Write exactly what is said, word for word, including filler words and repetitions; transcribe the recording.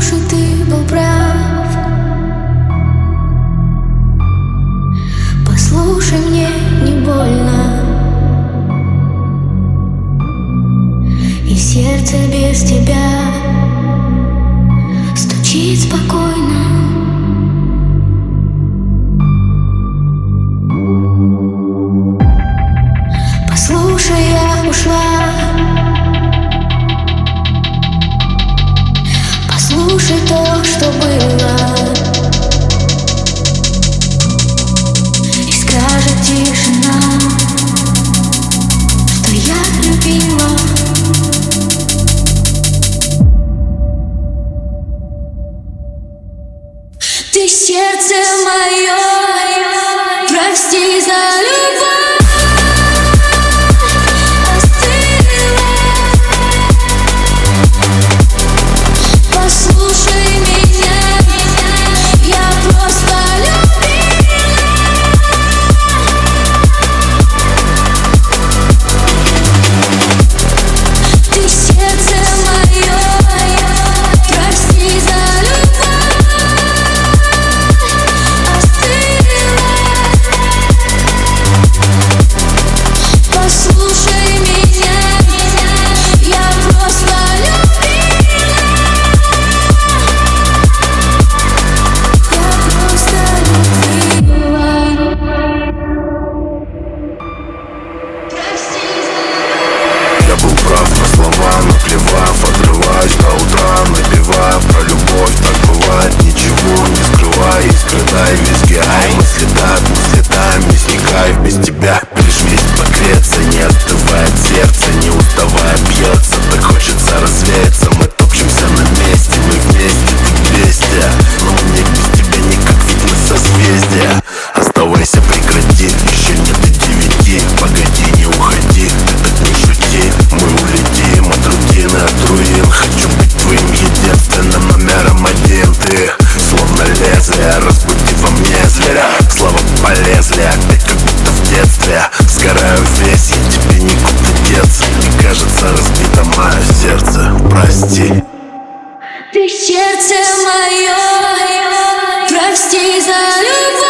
Послушай, ты был прав. Послушай, мне не больно, и сердце без тебя стучит спокойно. Послушай, я ушла. Послушай то, что было, и скажет тишина, что я любила. Ты сердце мое, прости за любовь. Я был прав на слова, наплевав, отрываюсь до утра, напевая про любовь. Так бывает, ничего не скрывай, искры дай везде. Ай, мысли так, мысли там, не сникай. Без тебя лишь вместе погреться, не остывает сердце, не уставая бьется. Так хочется развеяться, мы топчемся на месте, мы вместе, ты бестия. Но мне без тебя никак, видно созвездия. Оставайся, прекрати, еще нет и девяти. Погоди, не уходи, ты так не шути. Мы улетим от рутины, от руин. Хочу быть твоим единственным номером один. Ты словно лезвие, разбуди во мне зверя. Слова полезли, опять как будто в детстве. Сгораю весь, я тебе никуда деться. Мне кажется, разбито мое сердце, прости. Ты сердце мое, прости за любовь.